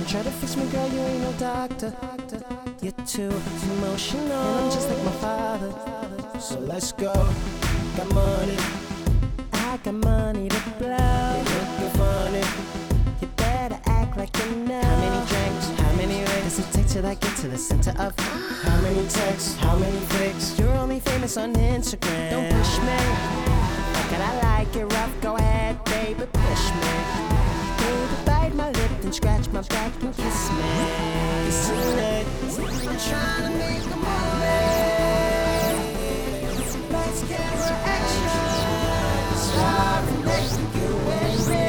Try to fix me, girl, you ain't no doctor. You're too emotional, and I'm just like my father. So let's go. Got money, I got money to blow. You're funny, you better act like you know. How many drinks, how many rings does it take till I get to the center of? How many texts, how many flicks? You're only famous on Instagram. Don't push me, but I like it rough. Go ahead, baby, push me. Baby, bite my lip and scratch my back and kiss me. It's too late, I'm trying to make a movie. Lights, camera, action. Sorry, next to you and me.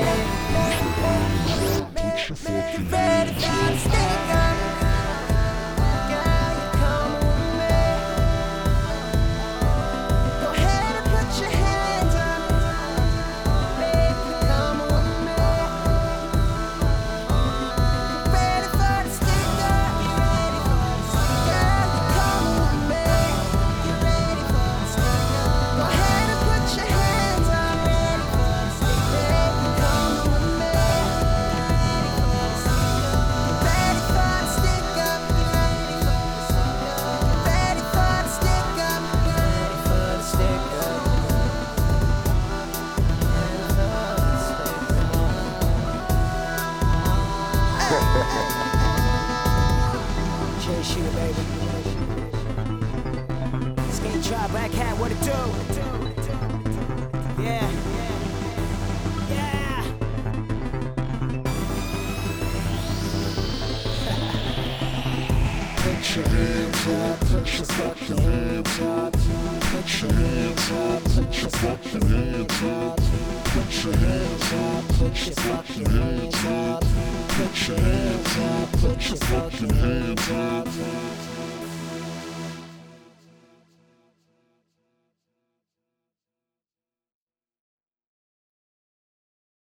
Get ready for the stick up. Girl, you coming with me. Go ahead and put your hands up. Baby, you coming with me. Get ready for the stick up. Girl, you coming with me. Get ready for the stick up. Go ahead and put your hands up. Ready for the stick up. Baby, you coming with me. Ready for the stick up. Ready for the stick up. Ready for the stick up. J Shooter, baby. Skate drop, black hat, what it do? Yeah. Yeah. Put your hands up, put your fucking hands up. Put your hands up, put your fucking hands up. Put your hands up, put your fucking hands up. Put your hands up, put your fucking hands up.